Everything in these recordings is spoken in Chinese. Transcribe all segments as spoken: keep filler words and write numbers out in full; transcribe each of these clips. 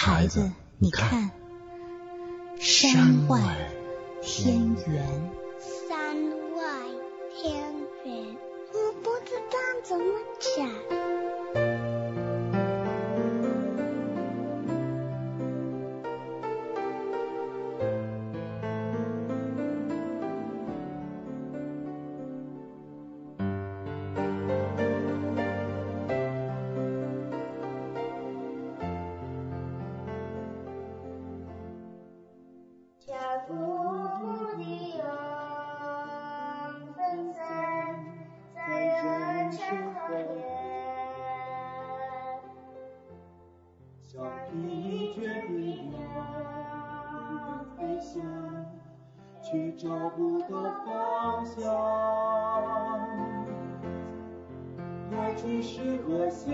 孩子，你看，山外天圆。 山外天圆，我不知道怎么讲。 去找不到方向，来去是何心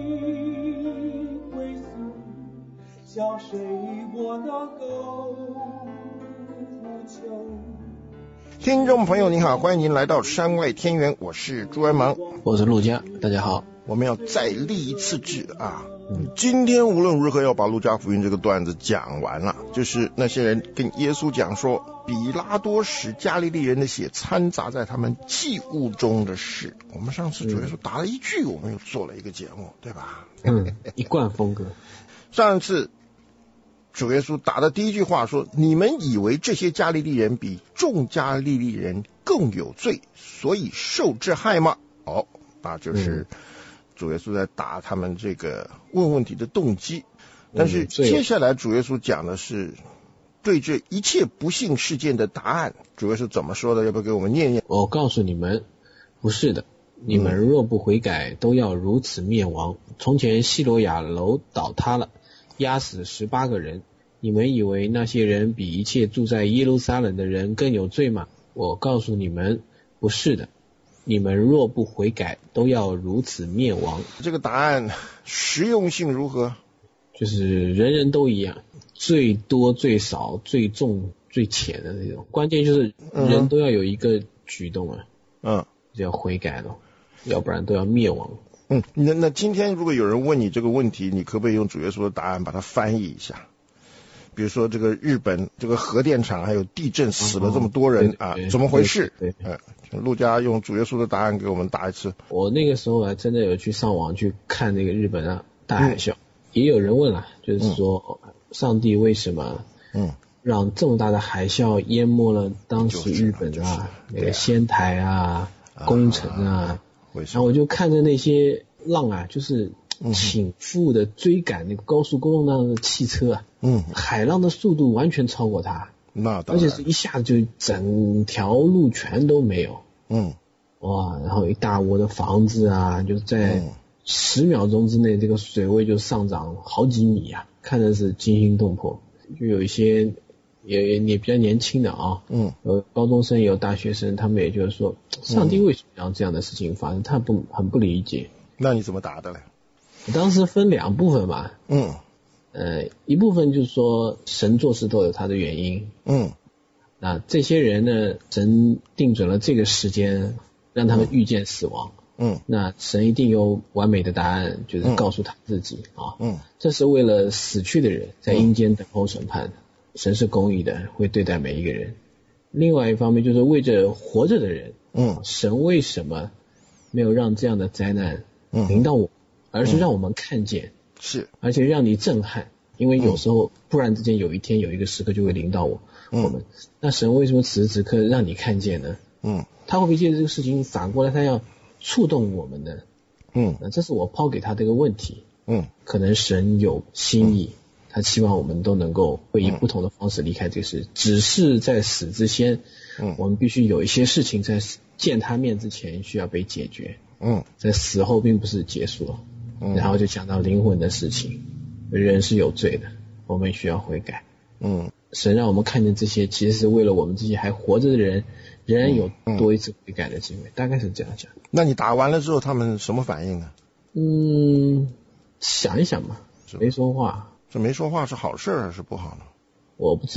归宿，向谁我能够呼求。 听众朋友您好，欢迎您来到山外天圆，我是朱安芒， 我是陆家，大家好。 我们要再立一次志啊！嗯、今天无论如何要把路加福音这个段子讲完了，就是那些人跟耶稣讲说，比拉多使加利利人的血掺杂在他们祭物中的事。我们上次主耶稣答了一句，我们又做了一个节目，对吧？ 嗯，一贯风格。 上次主耶稣答的第一句话说：“你们以为这些加利利人比众加利利人更有罪，所以受之害吗？”哦，那就是。嗯主耶稣在答他们这个问问题的动机，但是接下来主耶稣讲的是对这一切不幸事件的答案。主耶稣怎么说的？要不要给我们念念？ 我告诉你们，不是的，你们若不悔改，都要如此灭亡。从前西罗亚楼倒塌了，压死十八个人，你们以为那些人比一切住在耶路撒冷的人更有罪吗？我告诉你们，不是的。你们若不悔改，都要如此灭亡。 这个答案实用性如何？ 就是人人都一样，最多最少最重最浅的那种。关键就是人都要有一个举动啊，嗯，就要悔改了，要不然都要灭亡。 嗯，那那今天如果有人问你这个问题，你可不可以用主耶稣的答案把它翻译一下？比如说这个日本这个核电厂还有地震死了这么多人、哦、啊，怎么回事？对，对对呃，陆家用主耶稣的答案给我们答一次。 我那个时候还真的有去上网去看那个日本啊大海啸、嗯，也有人问了，就是说、嗯、上帝为什么嗯让这么大的海啸淹没了当时日本啊、就是、那个仙台啊、啊宫城啊，然后我就看着那些浪啊，就是倾覆的追赶那个高速公路上的汽车啊，嗯，海浪的速度完全超过它，那而且是一下子就整条路全都没有，嗯，哇，然后一大窝的房子啊，就在十秒钟之内，这个水位就上涨好几米啊，看的是惊心动魄。就有一些也也比较年轻的啊，嗯，有高中生也有大学生，他们也就是说，上帝为什么让这样的事情发生？他不很不理解。 那你怎么答的嘞？ 当时分两部分吧，嗯，呃，一部分就是说神做事都有他的原因，嗯，那这些人呢，神定准了这个时间让他们遇见死亡，嗯，那神一定有完美的答案，就是告诉他自己、嗯、啊，嗯，这是为了死去的人在阴间等候审判，神是公义的，会对待每一个人。另外一方面就是为着活着的人，嗯，神为什么没有让这样的灾难临到我？而是让我们看见、嗯、是，而且让你震撼，因为有时候突然之间有一天有一个时刻就会临到我、嗯、我们，那神为什么此时此刻让你看见呢？嗯，他会不会借着这个事情反过来他要触动我们呢？嗯，那这是我抛给他这个问题。嗯，可能神有心意、嗯、他希望我们都能够会以不同的方式离开这个事，只是在死之前，嗯，我们必须有一些事情在见他面之前需要被解决。嗯，在死后并不是结束了。然后就讲到灵魂的事情，人是有罪的，我们需要悔改。嗯，神让我们看见这些，其实是为了我们这些还活着的人，仍然有多一次悔改的机会，嗯、大概是这样讲。 那你打完了之后，他们什么反应呢？ 嗯，想一想吧，没说话。 这没说话是好事还是不好呢？ 我不知道，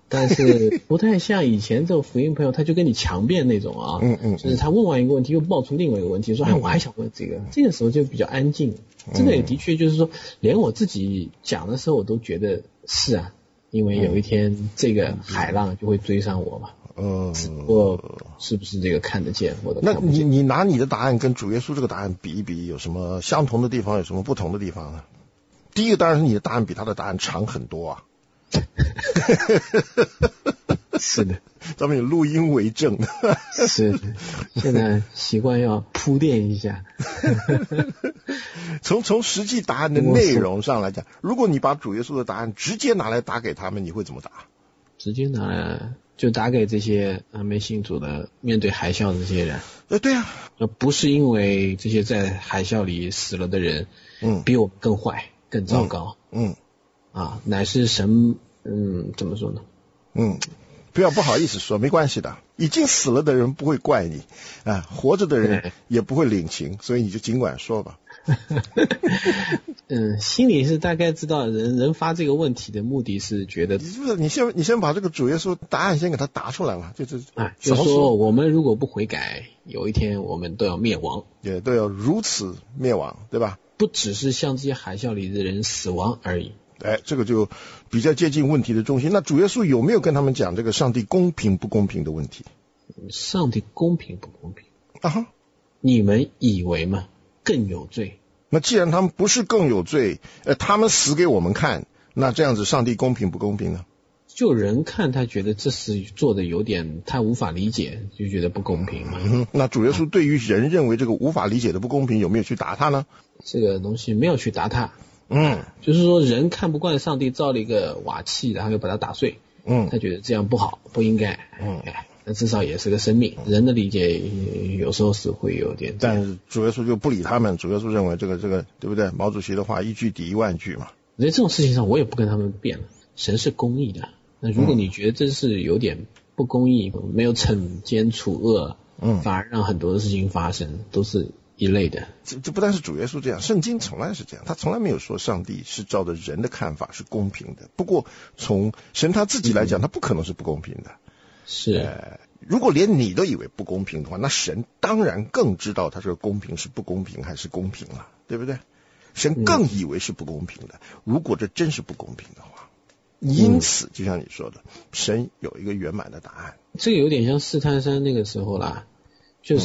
但是不太像以前这种福音朋友，他就跟你强辩那种啊， 嗯嗯， 就是他问完一个问题又爆出另外一个问题，说哎我还想问这个，这个时候就比较安静。这个也的确就是说，连我自己讲的时候我都觉得是啊，因为有一天这个海浪就会追上我嘛。 嗯， 只不过是不是这个看得见或者看不见？ 那你你拿你的答案跟主耶稣这个答案比一比，有什么相同的地方，有什么不同的地方呢？第一个当然是你的答案比他的答案长很多啊。 是的， 咱们有录音为证。 是，现在习惯要铺垫一下。 从从实际答案的内容上来讲，如果你把主耶稣的答案直接拿来打给他们，你会怎么打？ 直接拿来就打给这些还没信主的面对海啸的这些人。 呃，对啊， 不是因为这些在海啸里死了的人，嗯，比我更坏、更糟糕，嗯，嗯啊，乃是神，嗯，怎么说呢？ 嗯，不要不好意思说，没关系的，已经死了的人不会怪你，啊，活着的人也不会领情，所以你就尽管说吧。 嗯，心里是大概知道人人发这个问题的目的是觉得， 你是不是你先你先把这个主耶稣答案先给他答出来嘛？就是啊，就说我们如果不悔改，有一天我们都要灭亡， 也都要如此灭亡，对吧？ 不只是像这些海啸里的人死亡而已。 哎，这个就比较接近问题的中心。那主耶稣有没有跟他们讲这个上帝公平不公平的问题？ 上帝公平不公平啊哈？ 你们以为吗？更有罪。 那既然他们不是更有罪，呃，他们死给我们看，那这样子上帝公平不公平呢？ 就人看他觉得这是做的有点他无法理解，就觉得不公平嘛。 嗯，那主耶稣对于人认为这个无法理解的不公平，有没有去答他呢？ 这个东西没有去答他。 嗯， 就是说人看不惯上帝造了一个瓦器，然后又把它打碎。嗯，他觉得这样不好，不应该。嗯，哎，那至少也是个生命。人的理解有时候是会有点， 但是主耶稣就不理他们。主耶稣认为这个这个对不对？毛主席的话，一句抵一万句嘛。 在这种事情上，我也不跟他们辩了。神是公义的，那如果你觉得这是有点不公义，没有惩奸除恶，嗯，反而让很多的事情发生，都是一类的。 这这不但是主耶稣这样，圣经从来是这样，他从来没有说上帝是照着人的看法是公平的。不过从神他自己来讲，嗯，他不可能是不公平的。 是， 呃，如果连你都以为不公平的话，那神当然更知道他这个公平是不公平还是公平了，对不对？神更以为是不公平的。嗯，如果这真是不公平的话，因此就像你说的，神有一个圆满的答案。 这个有点像试探山那个时候啦。就是，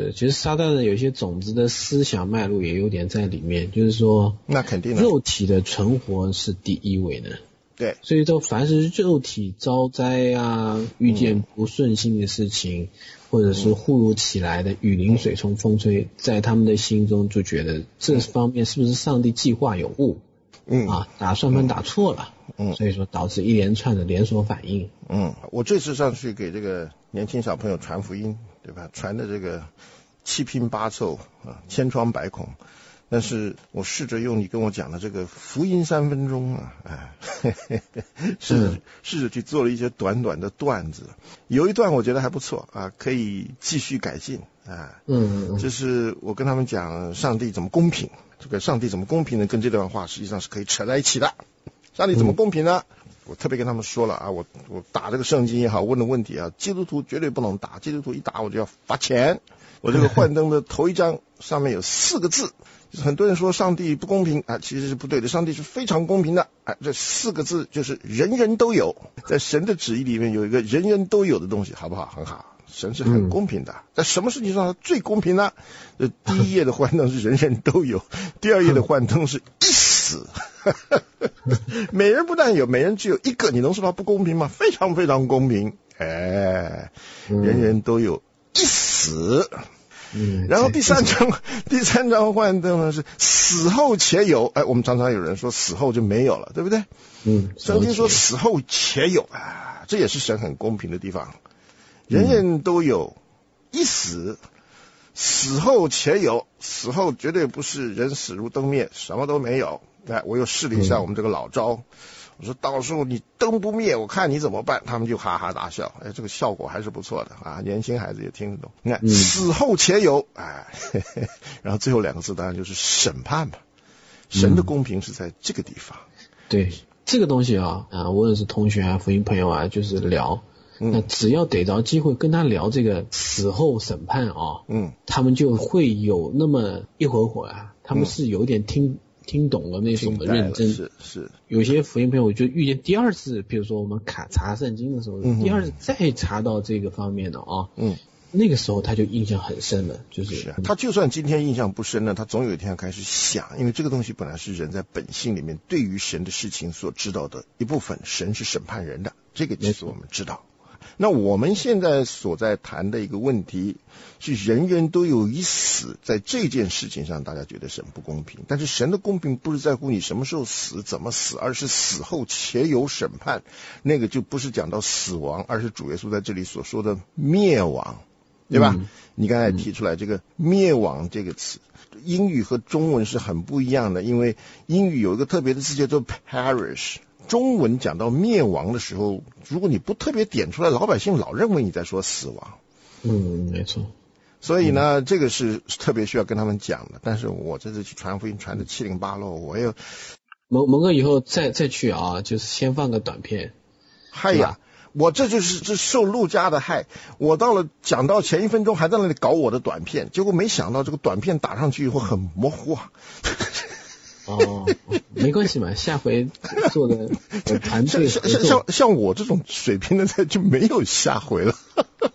嗯，其实撒旦的有些种子的思想脉络也有点在里面，就是说， 那肯定的， 肉体的存活是第一位的， 对， 所以说凡是肉体遭灾啊，遇见不顺心的事情，嗯，或者是忽如其来的雨淋水冲风吹，在他们的心中就觉得这方面是不是上帝计划有误，嗯啊，打算盘打错了，嗯，所以说导致一连串的连锁反应。 嗯，我这次上去给这个年轻小朋友传福音，对吧？传的这个七拼八凑啊，千疮百孔。但是我试着用你跟我讲的这个福音三分钟啊，哎，试着试着去做了一些短短的段子，有一段我觉得还不错啊，可以继续改进啊。嗯嗯，就是我跟他们讲上帝怎么公平，这个上帝怎么公平呢？跟这段话实际上是可以扯在一起的。上帝怎么公平呢？嗯，我特别跟他们说了啊，我我打这个圣经也好，问的问题啊，基督徒绝对不能打，基督徒一打我就要罚钱。我这个幻灯的头一章上面有四个字，就是很多人说上帝不公平啊，其实是不对的，上帝是非常公平的啊。这四个字就是人人都有，在神的旨意里面有一个人人都有的东西，好不好？很好，神是很公平的。嗯，在什么事情上最公平呢？这第一页的幻灯是人人都有，第二页的幻灯是一死。每人不但有，每人只有一个，你能说他不公平吗？非常非常公平，哎，人人都有一死。嗯，然后第三章，第三章幻灯呢是死后且有，哎，我们常常有人说死后就没有了，对不对？嗯，圣经说死后且有啊，这也是神很公平的地方，人人都有一死。死后且有，死后绝对不是人死如灯灭，什么都没有。哎，我又试了一下我们这个老招，嗯，我说到时候你灯不灭，我看你怎么办。他们就哈哈大笑，哎，这个效果还是不错的啊，年轻孩子也听得懂。你看，嗯，死后且有，哎，嘿嘿，然后最后两个字当然就是审判嘛。神的公平是在这个地方。 对， 这个东西啊啊，无论是同学啊、福音朋友啊，就是聊。那只要逮着机会跟他聊这个死后审判啊，嗯，他们就会有那么一会儿会儿啊，他们是有点听、嗯、听懂了那种的认真， 是是。 有些福音朋友就遇见第二次，比如说我们卡查圣经的时候，嗯、第二次再查到这个方面的啊，嗯，那个时候他就印象很深了，就是， 是啊，他就算今天印象不深了，他总有一天要开始想，因为这个东西本来是人在本性里面对于神的事情所知道的一部分，神是审判人的，这个其实我们知道。那我们现在所在谈的一个问题是人人都有一死，在这件事情上大家觉得神不公平，但是神的公平不是在乎你什么时候死怎么死，而是死后且有审判，那个就不是讲到死亡，而是主耶稣在这里所说的灭亡，对吧、嗯、你刚才提出来这个灭亡这个词，英语和中文是很不一样的，因为英语有一个特别的字叫做 perish，中文讲到灭亡的时候，如果你不特别点出来，老百姓老认为你在说死亡。 嗯，没错。 所以呢、嗯、这个是特别需要跟他们讲的，但是我这次去传福音传的七零八落，我也蒙蒙哥以后再再去啊，就是先放个短片。 嗨呀，我这就是这受陆家的害，我到了讲到前一分钟还在那里搞我的短片，结果没想到这个短片打上去以后很模糊啊。 哦，没关系嘛，下回做的团队像像像像我这种水平的菜就没有下回了。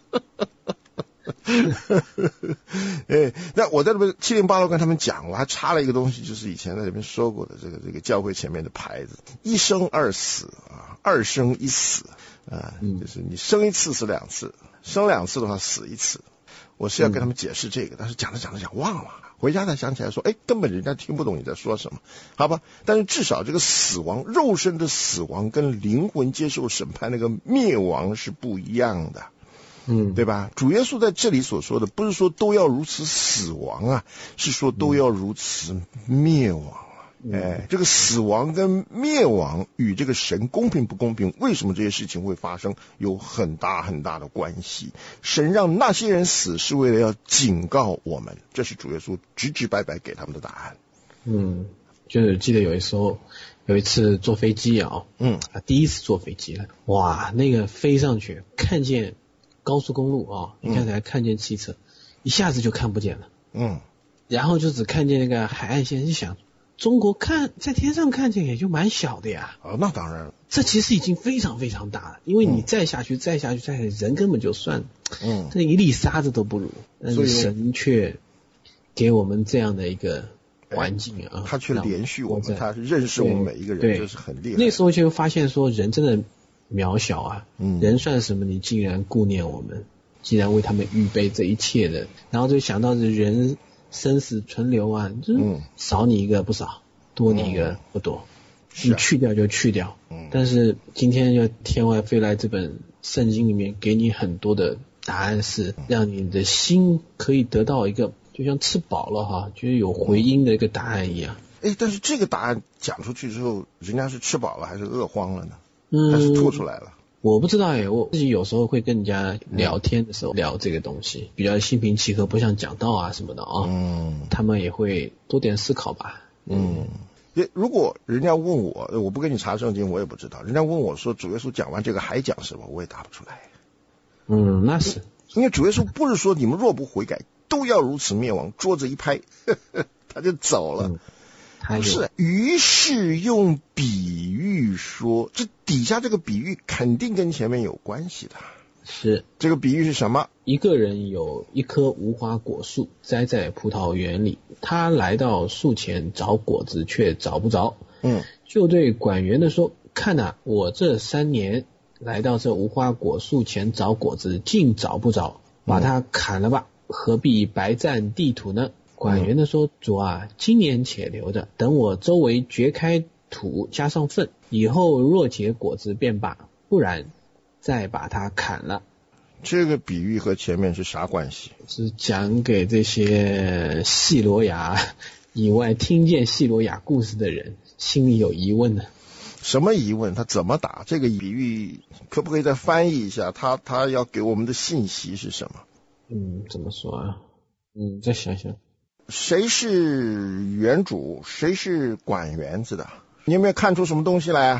哎，那我在那边七零八落跟他们讲，我还插了一个东西，就是以前在里面说过的这个这个教会前面的牌子，一生二死啊，二生一死啊，就是你生一次死两次，生两次的话死一次。我是要跟他们解释这个，但是讲着讲着讲忘了，回家才想起来说，哎，根本人家听不懂你在说什么，好吧？但是至少这个死亡，肉身的死亡跟灵魂接受审判那个灭亡是不一样的，嗯，对吧？主耶稣在这里所说的，不是说都要如此死亡啊，是说都要如此灭亡。哎，这个死亡跟灭亡与这个神公平不公平，为什么这些事情会发生，有很大很大的关系。神让那些人死是为了要警告我们，这是主耶稣直直白白给他们的答案。 嗯，就是记得有一时候有一次坐飞机啊，嗯，第一次坐飞机了，哇，那个飞上去看见高速公路啊，一开始还看见汽车，嗯、一下子就看不见了，嗯，然后就只看见那个海岸线，就想。中国看在天上看见也就蛮小的呀， 啊，那当然了， 这其实已经非常非常大了，因为你再下去、嗯、再下去再下去，人根本就算，嗯，这一粒沙子都不如，但是神却给我们这样的一个环境啊， 他却连续我们，他认识我们每一个人，这是很厉害。 那时候就发现说人真的渺小啊，嗯，人算什么？你竟然顾念我们，既然为他们预备这一切的，然后就想到人。生死存留啊，就是少你一个不少，多你一个不多，你去掉就去掉。但是今天要天外飞来这本圣经里面给你很多的答案，是让你的心可以得到一个就像吃饱了哈，就是有回音的一个答案一样。 哎，但是这个答案讲出去之后，人家是吃饱了还是饿荒了呢？嗯，还是吐出来了？ 我不知道耶，我自己有时候会跟人家聊天的时候聊这个东西，比较心平气和，不像讲道啊什么的啊。嗯，他们也会多点思考吧。 嗯，如果人家问我，我不跟你查圣经，我也不知道。人家问我说主耶稣讲完这个还讲什么，我也答不出来。 嗯，那是因为主耶稣不是说你们若不悔改，都要如此灭亡，桌子一拍，呵呵他就走了。嗯不是，于是用比喻说，这底下这个比喻肯定跟前面有关系的。 是， 这个比喻是什么？ 一个人有一棵无花果树栽在葡萄园里，他来到树前找果子，却找不着。嗯，就对管园的说：“看哪、啊，我这三年来到这无花果树前找果子，竟找不着，把它砍了吧，何必白占地土呢？”管园的说：“主啊，今年且留着，等我周围掘开土，加上粪，以后若结果子便罢，不然再把它砍了。” 这个比喻和前面是啥关系？ 是讲给这些细罗亚以外听见细罗亚故事的人心里有疑问的。 什么疑问？他怎么打？这个比喻可不可以再翻译一下？他他要给我们的信息是什么？ 嗯，怎么说啊？嗯，再想想。 谁是园主，谁是管园子的？你有没有看出什么东西来啊？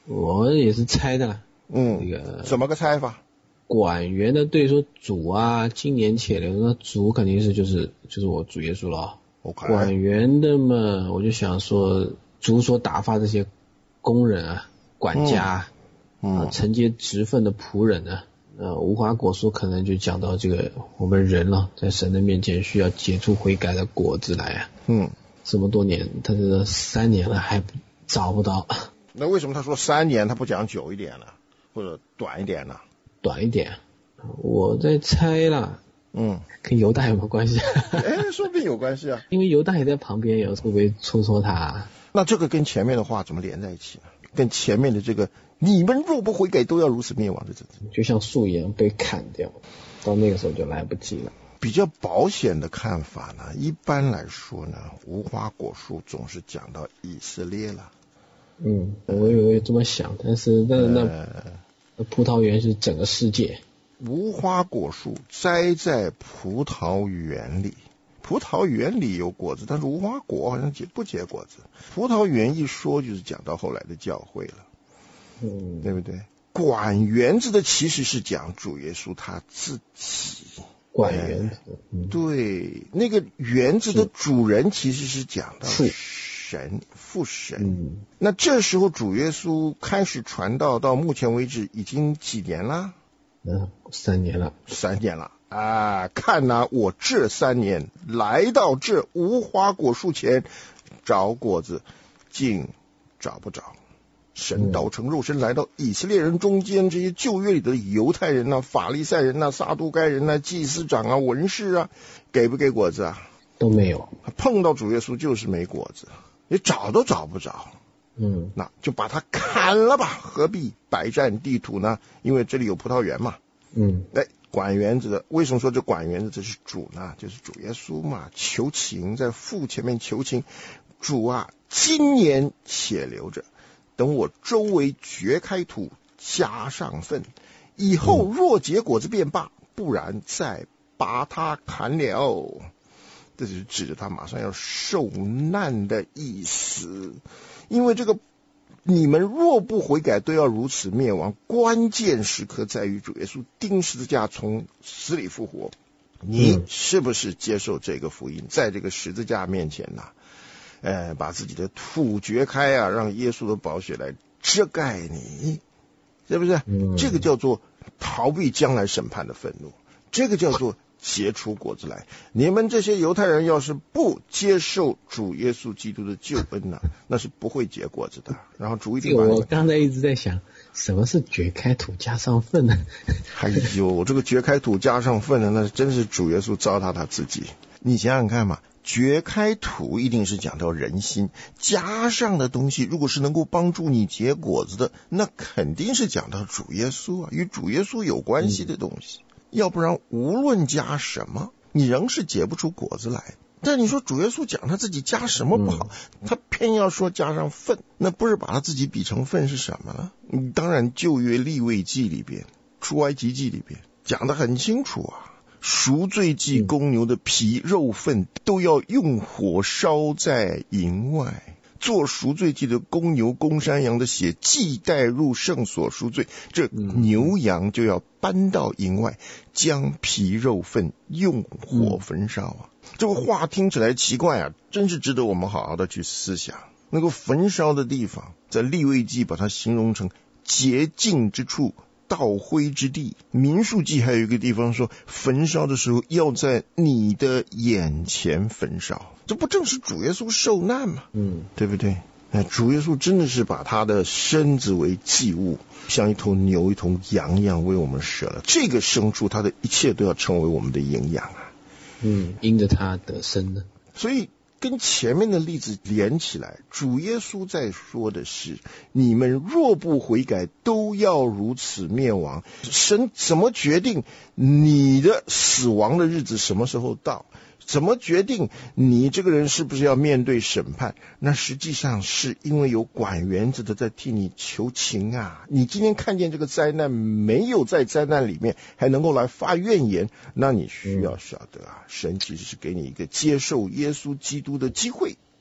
我也是猜的。 嗯， 那个怎么个猜法？ 管员的对说主啊，今年且留，那主肯定是就是就是我主耶稣了。 OK。 管员的嘛，我就想说主所打发这些工人啊、管家、嗯、啊、承接职分的仆人啊，呃，无花果树可能就讲到这个我们人了、啊，在神的面前需要结出悔改的果子来啊。 嗯， 这么多年，他这三年了还找不到。 那为什么他说三年，他不讲久一点呢，或者短一点呢？ 短一点，我在猜啦。 嗯， 跟犹大有没有关系？ 哎，说不定有关系啊。 因为犹大也在旁边，有会不会戳戳他、啊？ 那这个跟前面的话怎么连在一起呢？跟前面的这个“你们若不悔改，都要如此灭亡”的这就像树一样被砍掉，到那个时候就来不及了。 比较保险的看法呢，一般来说呢，无花果树总是讲到以色列了。 嗯，我也这么想，但是那那、呃、那葡萄园是整个世界。 无花果树栽在葡萄园里，葡萄园里有果子，但是无花果好像结不结果子。葡萄园一说就是讲到后来的教会了，嗯，对不对？管园子的其实是讲主耶稣他自己。 管园子、 嗯，对，那个园子的主人其实是讲到神父神、嗯。那这时候主耶稣开始传道，到目前为止已经几年了？ 嗯，三年了， 三年了啊！看哪、啊，我这三年来到这无花果树前找果子，竟找不着。神道成肉身来到以色列人中间，这些旧约里的犹太人啊、法利赛人啊、撒都该人啊、祭司长啊、文士啊，给不给果子啊？ 都没有。 碰到主耶稣就是没果子，你找都找不着。嗯，那就把它砍了吧，何必百占地土呢？因为这里有葡萄园嘛。嗯，哎，管园子的，为什么说这管园子这是主呢？就是主耶稣嘛，求情，在父前面求情，主啊，今年且留着，等我周围掘开土，加上粪，以后若结果子便罢，不然再把它砍了。这就是指着他马上要受难的意思。因为这个你们若不悔改，都要如此灭亡。关键时刻在于主耶稣钉十字架从死里复活，你是不是接受这个福音，在这个十字架面前呢、啊，呃，把自己的土掘开啊，让耶稣的宝血来遮盖你，是不是？这个叫做逃避将来审判的愤怒，这个叫做结出果子来。你们这些犹太人要是不接受主耶稣基督的救恩呢、啊，那是不会结果子的。然后主一定把我刚才一直在想，什么是掘开土加上粪呢？ 哎呦，这个掘开土加上粪呢，那真是主耶稣糟蹋他自己。你想想看嘛，掘开土一定是讲到人心，加上的东西如果是能够帮助你结果子的，那肯定是讲到主耶稣啊，与主耶稣有关系的东西。嗯，要不然无论加什么，你仍是结不出果子来。但你说主耶稣讲他自己加什么不好，嗯、他偏要说加上粪，那不是把他自己比成粪是什么呢？当然旧约利未记里边、出埃及记里边讲得很清楚啊，赎罪祭公牛的皮、肉、粪都要用火烧在营外。做赎罪祭的公牛、公山羊的血既带入圣所赎罪，这牛羊就要搬到营外，将皮肉粪用火焚烧啊！这个话听起来奇怪啊，真是值得我们好好的去思想。那个焚烧的地方，在利未记把它形容成洁净之处、倒灰之地。民数记还有一个地方说，焚烧的时候要在你的眼前焚烧。这不正是主耶稣受难吗？嗯，对不对？哎，主耶稣真的是把他的身子为祭物，像一头牛、一头羊一样为我们舍了。这个牲畜，他的一切都要成为我们的营养啊。 嗯，因着他得生呢。 所以跟前面的例子连起来，主耶稣在说的是，你们若不悔改，都要如此灭亡。神怎么决定你的死亡的日子什么时候到？怎么决定你这个人是不是要面对审判？那实际上是因为有管园子的在替你求情啊！你今天看见这个灾难，没有在灾难里面还能够来发怨言，那你需要晓得啊，神其实是给你一个接受耶稣基督的机会，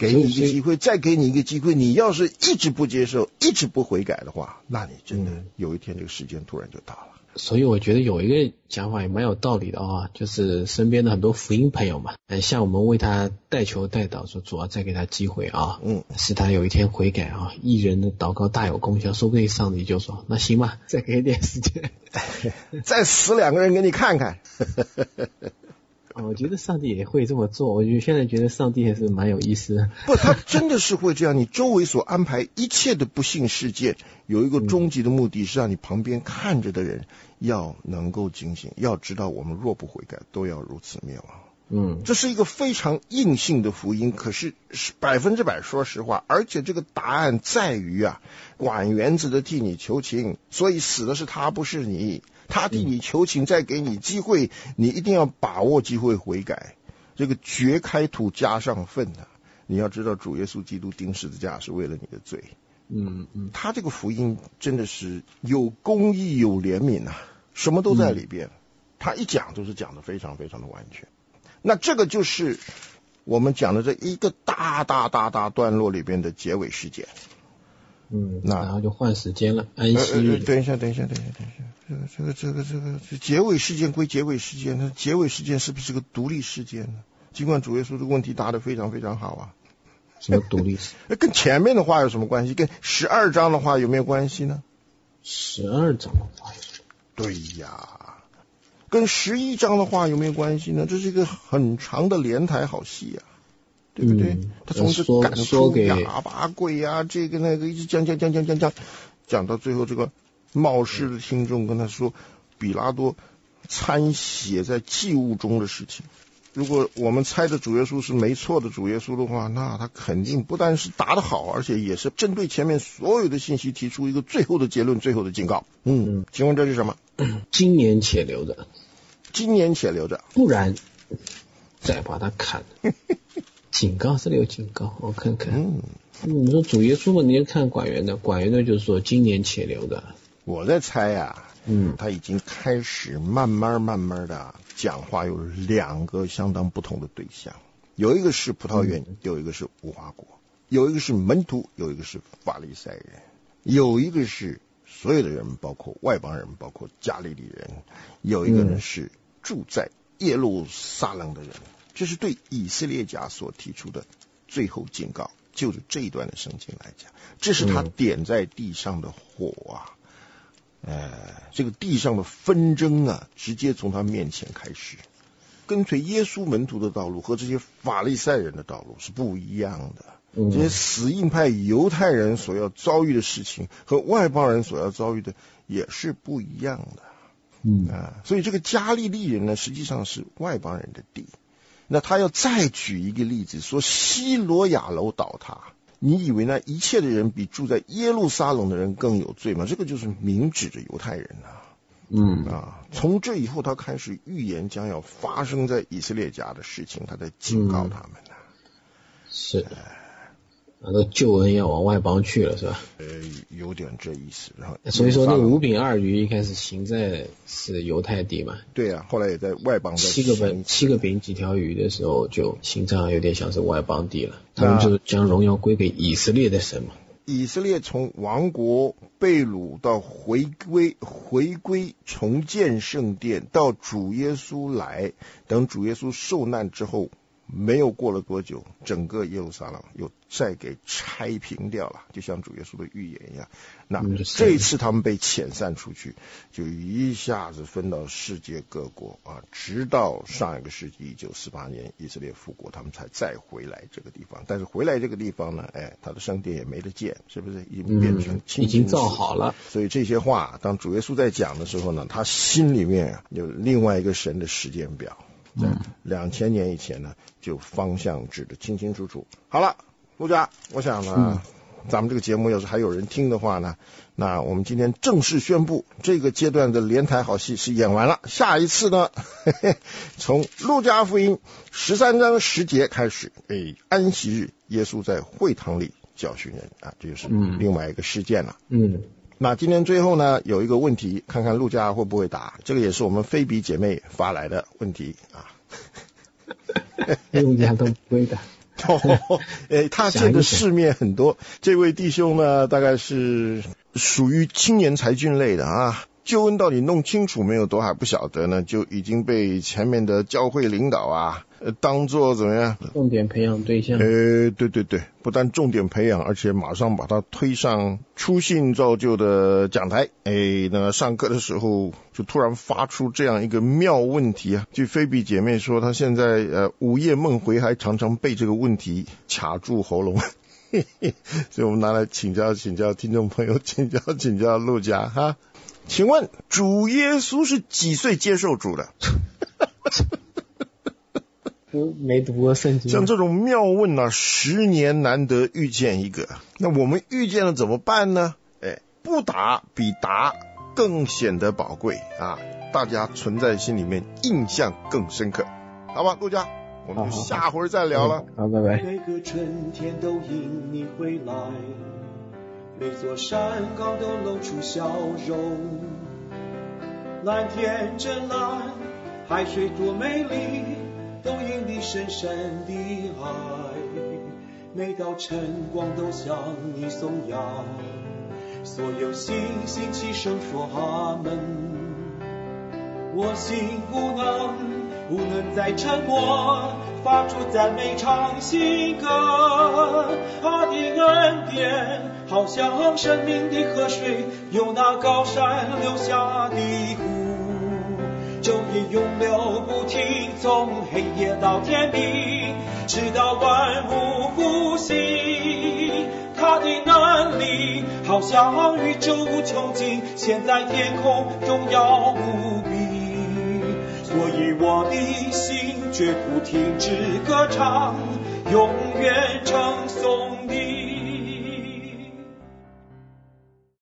给你一个机会，再给你一个机会，你要是一直不接受，一直不悔改的话，那你真的有一天这个时间突然就到了。 所以我觉得有一个讲法也蛮有道理的啊，就是身边的很多福音朋友嘛，嗯，像我们为他代求代祷，说主要再给他机会啊，嗯，使他有一天悔改啊，义人的祷告大有功效，说不定上帝就说那行吧，再给点时间， 再死两个人给你看看。 我觉得上帝也会这么做，我觉得现在觉得上帝也是蛮有意思的。 不，他真的是会这样。你周围所安排一切的不幸事件，有一个终极的目的，是让你旁边看着的人要能够警醒，要知道我们若不悔改，都要如此灭亡。嗯，这是一个非常硬性的福音，可是百分之百说实话，而且这个答案在于啊，管园子的替你求情，所以死的是他，不是你。他替你求情，再给你机会，你一定要把握机会悔改。这个掘开土加上粪啊，你要知道主耶稣基督钉十字架是为了你的罪。嗯嗯，他这个福音真的是有公义有怜悯啊，什么都在里边。嗯、他一讲都是讲的非常非常的完全。那这个就是我们讲的这一个大大大大段落里边的结尾事件。 嗯，那然后就换时间了，安息日。 呃呃、等一下，等一下，等一下，等一下。这个这个这个这个结尾事件归结尾事件，那结尾事件是不是个独立事件呢？尽管主耶稣这个问题答得非常非常好啊。 什么独立事件？ 跟前面的话有什么关系？跟十二章的话有没有关系呢？ 十二章的话有什么？ 对呀，跟十一章的话有没有关系呢？这是一个很长的连台好戏啊。对不对？嗯、他从这赶出哑巴鬼啊，这个那个一直讲讲讲讲讲讲，讲到最后，这个冒失的听众跟他说，比拉多掺血在祭物中的事情。如果我们猜的主耶稣是没错的主耶稣的话，那他肯定不但是答得好，而且也是针对前面所有的信息提出一个最后的结论、最后的警告。嗯，请问这是什么？ 今年且留着， 今年且留着， 不然再把他砍了。警告这里有警告，我看看。嗯，你说主耶稣嘛，你要看管园的，管园的就是说今年且留的。 我在猜啊，嗯，他已经开始慢慢慢慢的讲话，有两个相当不同的对象，有一个是葡萄园，嗯、有一个是无花果，有一个是门徒，有一个是法利赛人，有一个是所有的人，包括外邦人，包括加利利人，有一个人是住在耶路撒冷的人。嗯，这是对以色列家所提出的最后警告，就是这一段的圣经来讲，这是他点在地上的火啊，呃，这个地上的纷争啊，直接从他面前开始。跟随耶稣门徒的道路和这些法利赛人的道路是不一样的。这些死硬派犹太人所要遭遇的事情和外邦人所要遭遇的也是不一样的。嗯啊，所以这个加利利人呢，实际上是外邦人的地。那他要再举一个例子，说西罗亚楼倒塌，你以为那一切的人比住在耶路撒冷的人更有罪吗？这个就是明指着犹太人啊。嗯啊，从这以后他开始预言将要发生在以色列家的事情，他在警告他们啊。 嗯、是的。那个救恩要往外邦去了，是吧？ 呃，有点这意思。然后， 所以说那五饼二鱼一开始行在是犹太地嘛？ 对啊，后来也在外邦。 七个饼，七个饼几条鱼的时候，就行在有点像是外邦地了。他们就将荣耀归给以色列的神嘛。 以色列从亡国被掳到回归，回归重建圣殿，到主耶稣来，等主耶稣受难之后。没有过了多久，整个耶路撒冷又再给拆平掉了，就像主耶稣的预言一样。那这一次他们被遣散出去，就一下子分到世界各国啊，直到上一个世纪一九四八年以色列复国，他们才再回来这个地方。但是回来这个地方呢，哎，他的圣殿也没得建，是不是已经变成清、 嗯、已经造好了？ 所以这些话，当主耶稣在讲的时候呢，他心里面有另外一个神的时间表。在两千年以前呢，就方向指得清清楚楚。好了，陆家，我想呢、嗯，咱们这个节目要是还有人听的话呢，那我们今天正式宣布，这个阶段的连台好戏是演完了。下一次呢，嘿嘿从路加福音十三章十节开始，哎，安息日，耶稣在会堂里教训人啊，这就是另外一个事件了。嗯。嗯那今天最后呢，有一个问题，看看陆家会不会答。这个也是我们菲比姐妹发来的问题啊。 陆家都不会答。 哦，哎，他见的世面很多。这位弟兄呢，大概是属于青年才俊类的啊。救恩到底弄清楚没有都还不晓得呢，就已经被前面的教会领导啊，呃，当作怎么样？ 重点培养对象。 呃，对对对，不但重点培养，而且马上把他推上初信造就的讲台。哎，那上课的时候就突然发出这样一个妙问题啊！据菲比姐妹说，她现在呃午夜梦回，还常常被这个问题卡住喉咙。所以我们拿来请教请教听众朋友，请教请教陆家哈。请问主耶稣是几岁接受主的？ 没读过圣经。 像这种妙问啊，十年难得遇见一个。那我们遇见了怎么办呢？哎，不答比答更显得宝贵啊！大家存在心里面，印象更深刻。好吧，陆家，我们就下回再聊了。 好，拜拜。 每个春天都因你回来，每座山岗都露出笑容，蓝天真蓝，海水多美丽，都因你深深的爱。每道晨光都向你颂扬，所有星星齐声说阿门。我心不能不能再沉默，发出赞美唱新歌。他的恩典好像生命的河水，由那高山流下的湖，昼夜永流不停，从黑夜到天明，直到万物复兴。他的能力好像宇宙无穷尽，现在天空荣耀无比。所以我的心绝不停止歌唱，永远称颂